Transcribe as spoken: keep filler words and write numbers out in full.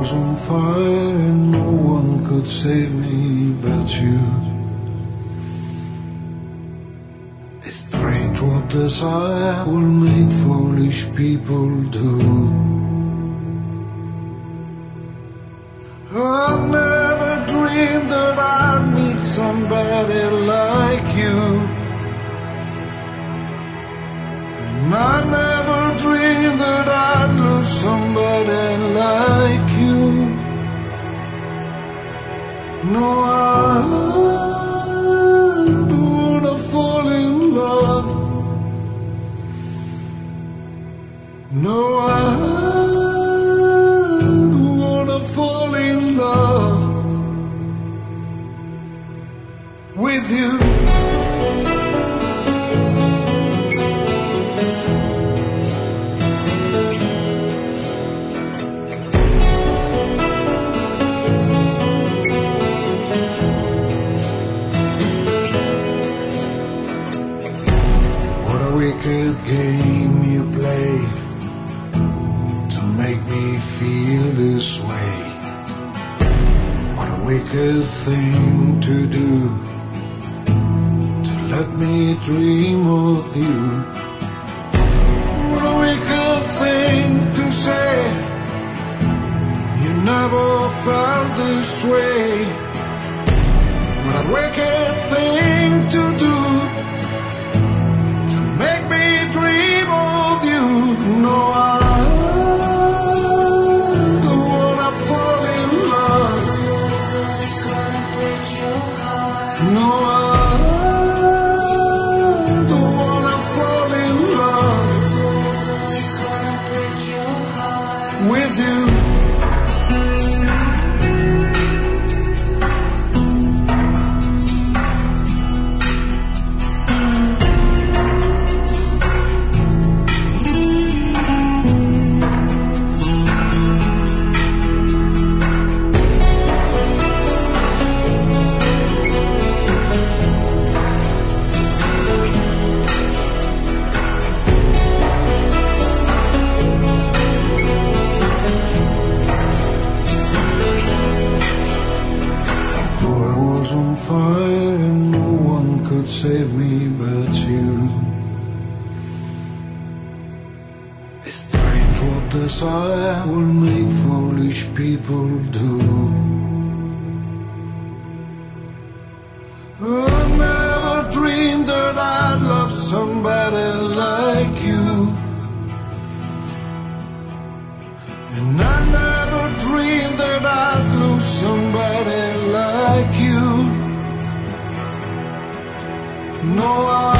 was on fire and no one could save me but you. It's strange what desire will make foolish people do. I've never dreamed that I'd meet somebody like you, and I never dreamed that I'd lose somebody like you. No, I don't wanna fall in love. No, I don't wanna fall in love with you. Wicked game you play to make me feel this way. What a wicked thing to do, to let me dream of you. What a wicked thing to say, you never felt this way. What a wicked thing to do, make me dream of you. No, I don't wanna fall in love. No, I don't wanna fall in love with you. Fire and no one could save me but you. It's strange what desire will make foolish people do. I never dreamed that I'd love somebody like you, and I never dreamed that I'd lose somebody like you. No, I